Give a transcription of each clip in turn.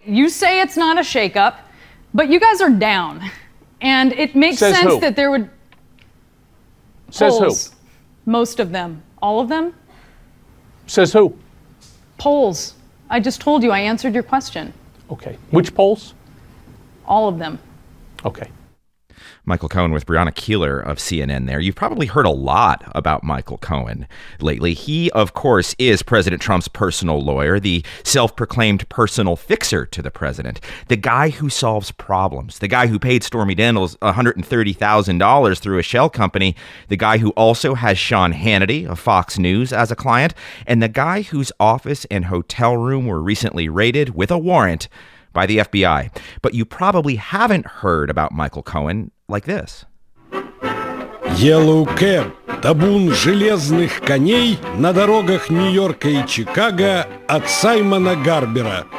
you say it's not a shakeup, but you guys are down. And it makes sense that there would... Says polls, who? Most of them. All of them? Says who? Polls. I just told you, I answered your question. Okay. Which polls? All of them. Okay. Michael Cohen with Brianna Keilar of CNN there. You've probably heard a lot about Michael Cohen lately. He, of course, is President Trump's personal lawyer, the self-proclaimed personal fixer to the president, the guy who solves problems, the guy who paid Stormy Daniels $130,000 through a shell company, the guy who also has Sean Hannity of Fox News as a client, and the guy whose office and hotel room were recently raided with a warrant by the FBI. But you probably haven't heard about Michael Cohen like this. Yellow Cab – табун железных коней на дорогах Нью-Йорка и Чикаго от Саймона Гарбера.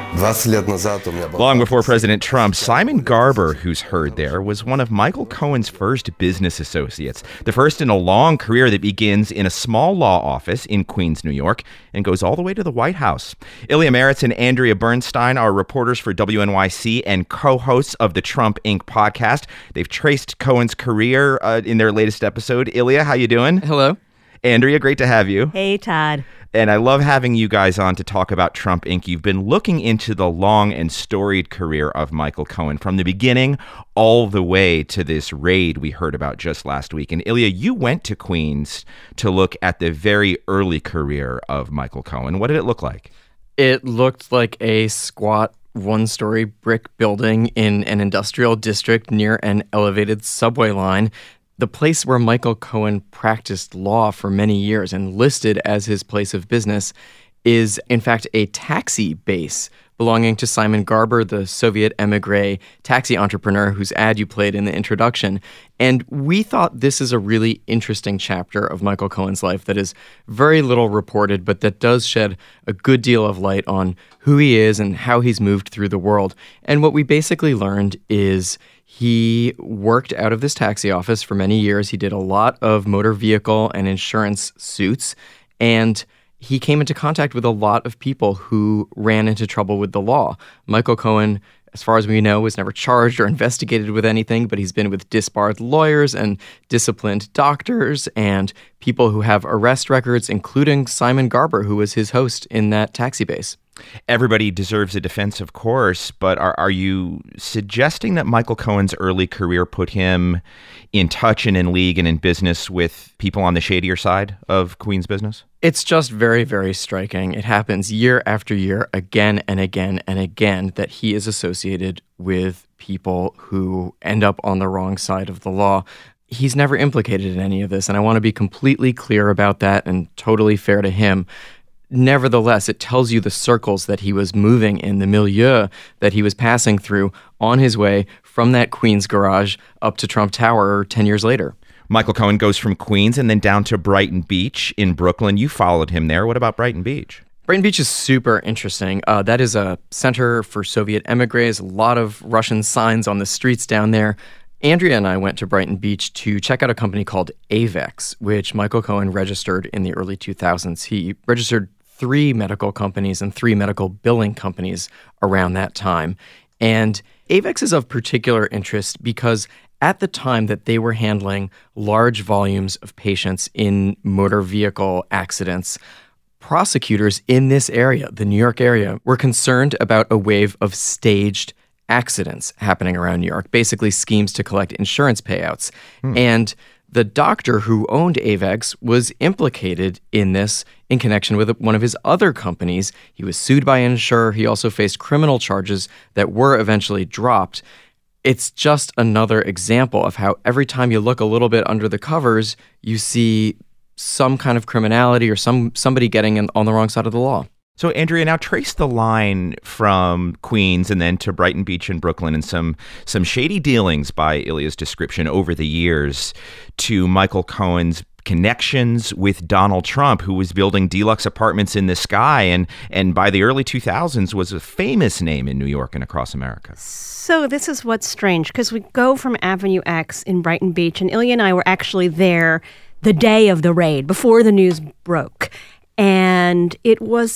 Long before President Trump, Simon Garber, who's heard there, was one of Michael Cohen's first business associates, the first in a long career that begins in a small law office in Queens, New York, and goes all the way to the White House. Ilya Marritz and Andrea Bernstein are reporters for WNYC and co-hosts of the Trump Inc. podcast. They've traced Cohen's career in their latest episode. Ilya, how you doing? Hello. Andrea, great to have you. Hey, Todd. And I love having you guys on to talk about Trump Inc. You've been looking into the long and storied career of Michael Cohen from the beginning all the way to this raid we heard about just last week. And Ilya, you went to Queens to look at the very early career of Michael Cohen. What did it look like? It looked like a squat one-story brick building in an industrial district near an elevated subway line. The place where Michael Cohen practiced law for many years and listed as his place of business is, in fact, a taxi base belonging to Simon Garber, the Soviet emigre taxi entrepreneur whose ad you played in the introduction. And we thought this is a really interesting chapter of Michael Cohen's life that is very little reported, but that does shed a good deal of light on who he is and how he's moved through the world. And what we basically learned is he worked out of this taxi office for many years. He did a lot of motor vehicle and insurance suits, and he came into contact with a lot of people who ran into trouble with the law. Michael Cohen, as far as we know, was never charged or investigated with anything, but he's been with disbarred lawyers and disciplined doctors and people who have arrest records, including Simon Garber, who was his host in that taxi base. Everybody deserves a defense, of course, but are you suggesting that Michael Cohen's early career put him in touch and in league and in business with people on the shadier side of Queens business? It's just very, very striking. It happens year after year, again and again and again, that he is associated with people who end up on the wrong side of the law. He's never implicated in any of this, and I want to be completely clear about that and totally fair to him. Nevertheless, it tells you the circles that he was moving in, the milieu that he was passing through on his way from that Queens garage up to Trump Tower 10 years later. Michael Cohen goes from Queens and then down to Brighton Beach in Brooklyn. You followed him there. What about Brighton Beach? Brighton Beach is super interesting. That is a center for Soviet emigres, a lot of Russian signs on the streets down there. Andrea and I went to Brighton Beach to check out a company called Avex, which Michael Cohen registered in the early 2000s. He registered 3 medical companies and 3 medical billing companies around that time. And Avex is of particular interest because at the time that they were handling large volumes of patients in motor vehicle accidents, prosecutors in this area, the New York area, were concerned about a wave of staged accidents happening around New York, basically schemes to collect insurance payouts. And the doctor who owned Avex was implicated in this in connection with one of his other companies. He was sued by an insurer. He also faced criminal charges that were eventually dropped. It's just another example of how every time you look a little bit under the covers, you see some kind of criminality or somebody getting on the wrong side of the law. So, Andrea, now trace the line from Queens and then to Brighton Beach in Brooklyn and some shady dealings by Ilya's description over the years to Michael Cohen's connections with Donald Trump, who was building deluxe apartments in the sky and by the early 2000s was a famous name in New York and across America. So this is what's strange, because we go from Avenue X in Brighton Beach, and Ilya and I were actually there the day of the raid, before the news broke. And it was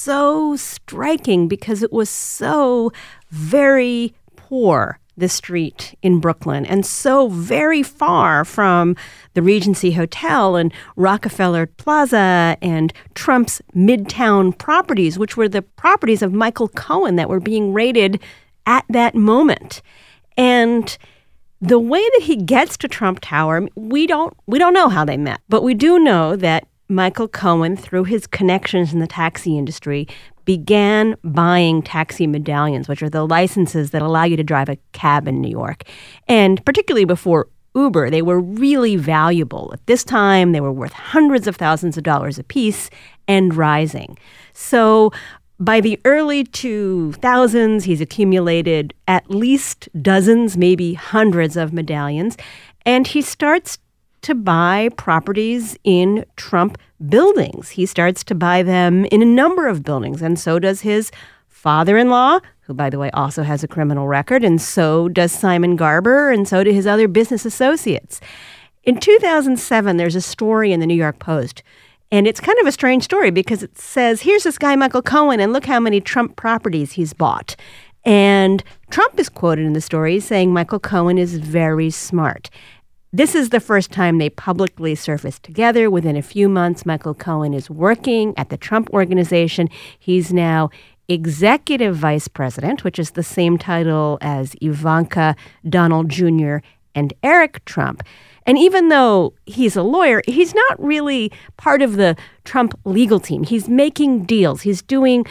so striking because it was so very poor, the street in Brooklyn, and so very far from the Regency Hotel and Rockefeller Plaza and Trump's Midtown properties, which were the properties of Michael Cohen that were being raided at that moment. And the way that he gets to Trump Tower, we don't know how they met, but we do know that Michael Cohen, through his connections in the taxi industry, began buying taxi medallions, which are the licenses that allow you to drive a cab in New York. And particularly before Uber, they were really valuable. At this time, they were worth hundreds of thousands of dollars apiece and rising. So by the early 2000s, he's accumulated at least dozens, maybe hundreds of medallions, and he starts to buy properties in Trump buildings. He starts to buy them in a number of buildings, and so does his father-in-law, who, by the way, also has a criminal record, and so does Simon Garber, and so do his other business associates. In 2007, there's a story in the New York Post, and it's kind of a strange story because it says, here's this guy, Michael Cohen, and look how many Trump properties he's bought. And Trump is quoted in the story saying Michael Cohen is very smart. This is the first time they publicly surfaced together. Within a few months, Michael Cohen is working at the Trump Organization. He's now executive vice president, which is the same title as Ivanka, Donald Jr., and Eric Trump. And even though he's a lawyer, he's not really part of the Trump legal team. He's making deals. He's doing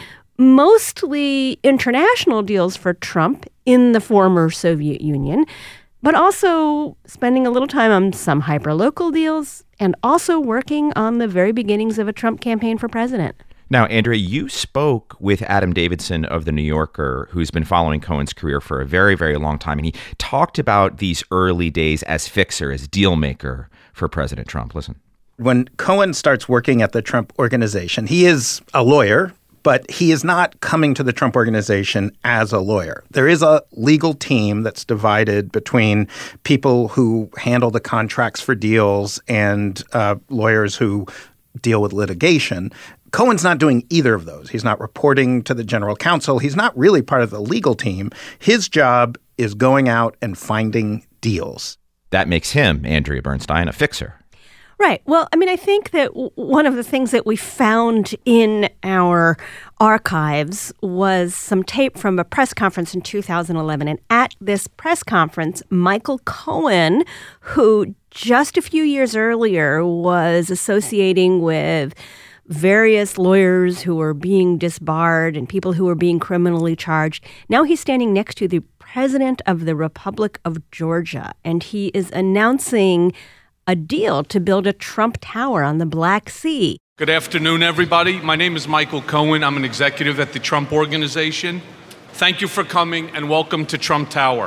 mostly international deals for Trump in the former Soviet Union, but also spending a little time on some hyperlocal deals and also working on the very beginnings of a Trump campaign for president. Now, Andrea, you spoke with Adam Davidson of The New Yorker, who's been following Cohen's career for a very, very long time, and he talked about these early days as fixer, as deal maker for President Trump. Listen. When Cohen starts working at the Trump Organization, he is a lawyer, but he is not coming to the Trump Organization as a lawyer. There is a legal team that's divided between people who handle the contracts for deals and lawyers who deal with litigation. Cohen's not doing either of those. He's not reporting to the general counsel. He's not really part of the legal team. His job is going out and finding deals. That makes him, Andrea Bernstein, a fixer. Right. Well, I mean, I think that one of the things that we found in our archives was some tape from a press conference in 2011. And at this press conference, Michael Cohen, who just a few years earlier was associating with various lawyers who were being disbarred and people who were being criminally charged, now he's standing next to the president of the Republic of Georgia, and he is announcing a deal to build a Trump Tower on the Black Sea. Good afternoon, everybody. My name is Michael Cohen. I'm an executive at the Trump Organization. Thank you for coming and welcome to Trump Tower.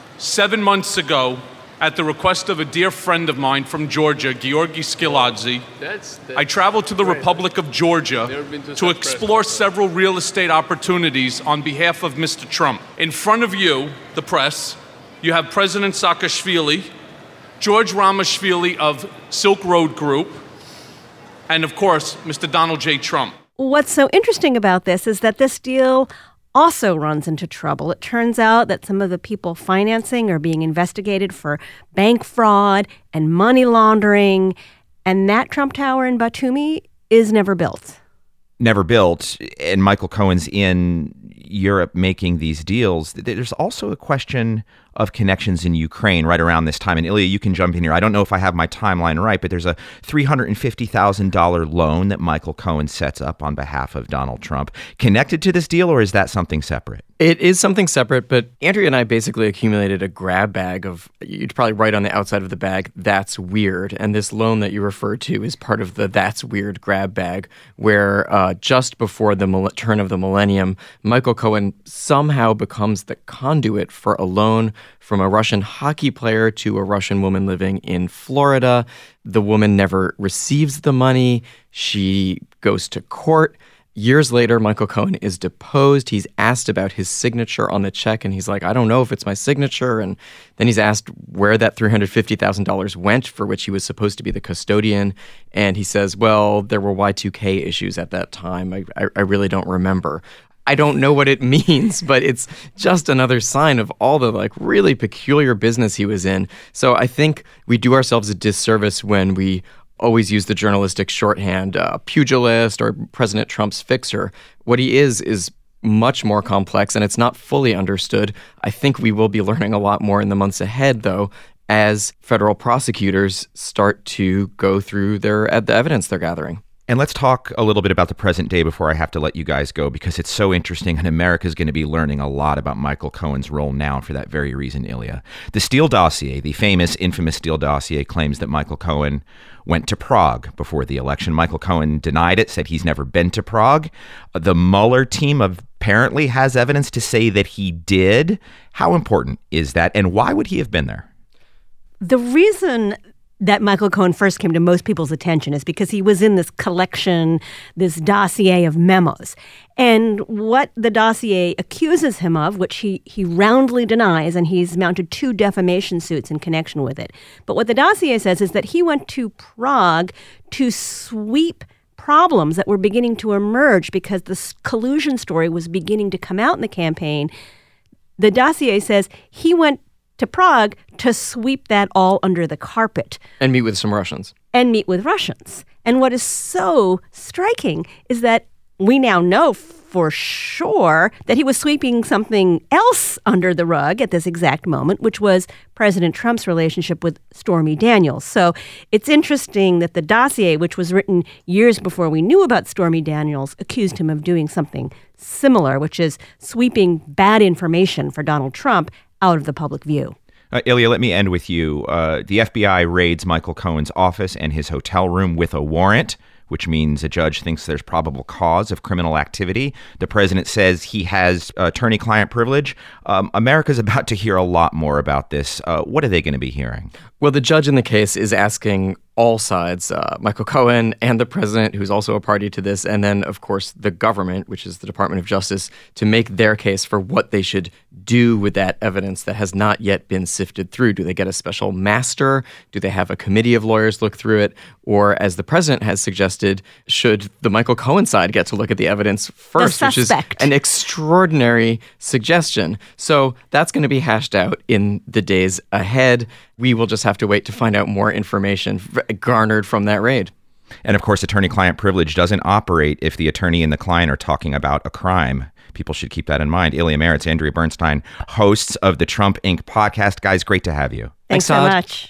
7 months ago, at the request of a dear friend of mine from Georgia, Georgi Skiladze, I traveled to the Republic of Georgia to explore several real estate opportunities on behalf of Mr. Trump. In front of you, the press, you have President Saakashvili, George Ramashvili of Silk Road Group, and of course, Mr. Donald J. Trump. What's so interesting about this is that this deal also runs into trouble. It turns out that some of the people financing are being investigated for bank fraud and money laundering, and that Trump Tower in Batumi is never built. Never built, and Michael Cohen's in Europe making these deals. There's also a question of connections in Ukraine right around this time. And Ilya, you can jump in here. I don't know if I have my timeline right, but there's a $350,000 loan that Michael Cohen sets up on behalf of Donald Trump. Connected to this deal, or is that something separate? It is something separate, but Andrea and I basically accumulated a grab bag of, you'd probably write on the outside of the bag, "That's weird." And this loan that you refer to is part of the "That's weird" grab bag, where just before the turn of the millennium, Michael Cohen somehow becomes the conduit for a loan from a Russian hockey player to a Russian woman living in Florida. The woman never receives the money. She goes to court. Years later, Michael Cohen is deposed. He's asked about his signature on the check, and he's like, I don't know if it's my signature. And then he's asked where that $350,000 went, for which he was supposed to be the custodian. And he says, well, there were Y2K issues at that time. I really don't remember. I don't know what it means, but it's just another sign of all the really peculiar business he was in. So I think we do ourselves a disservice when we always use the journalistic shorthand, pugilist or President Trump's fixer. What he is much more complex, and it's not fully understood. I think we will be learning a lot more in the months ahead, though, as federal prosecutors start to go through the evidence they're gathering. And let's talk a little bit about the present day before I have to let you guys go, because it's so interesting, and America's going to be learning a lot about Michael Cohen's role now for that very reason, Ilya. The Steele dossier, the famous, infamous Steele dossier, claims that Michael Cohen went to Prague before the election. Michael Cohen denied it, said he's never been to Prague. The Mueller team apparently has evidence to say that he did. How important is that, and why would he have been there? The reason that Michael Cohen first came to most people's attention is because he was in this collection, this dossier of memos. And what the dossier accuses him of, which he roundly denies, and he's mounted 2 defamation suits in connection with it. But what the dossier says is that he went to Prague to sweep problems that were beginning to emerge because the collusion story was beginning to come out in the campaign. The dossier says he went to Prague to sweep that all under the carpet. And meet with some Russians. And what is so striking is that we now know for sure that he was sweeping something else under the rug at this exact moment, which was President Trump's relationship with Stormy Daniels. So it's interesting that the dossier, which was written years before we knew about Stormy Daniels, accused him of doing something similar, which is sweeping bad information for Donald Trump out of the public view. Ilya, let me end with you. The FBI raids Michael Cohen's office and his hotel room with a warrant, which means a judge thinks there's probable cause of criminal activity. The president says he has attorney-client privilege. America's about to hear a lot more about this. What are they going to be hearing? Well, the judge in the case is asking all sides, Michael Cohen and the president, who's also a party to this, and then, of course, the government, which is the Department of Justice, to make their case for what they should do with that evidence that has not yet been sifted through. Do they get a special master? Do they have a committee of lawyers look through it? Or, as the president has suggested, should the Michael Cohen side get to look at the evidence first, which is an extraordinary suggestion. So that's going to be hashed out in the days ahead. We will just have to wait to find out more information garnered from that raid. And of course, attorney-client privilege doesn't operate if the attorney and the client are talking about a crime. People should keep that in mind. Ilya Marritz, Andrea Bernstein, hosts of the Trump Inc. podcast. Guys, great to have you. Thanks so much.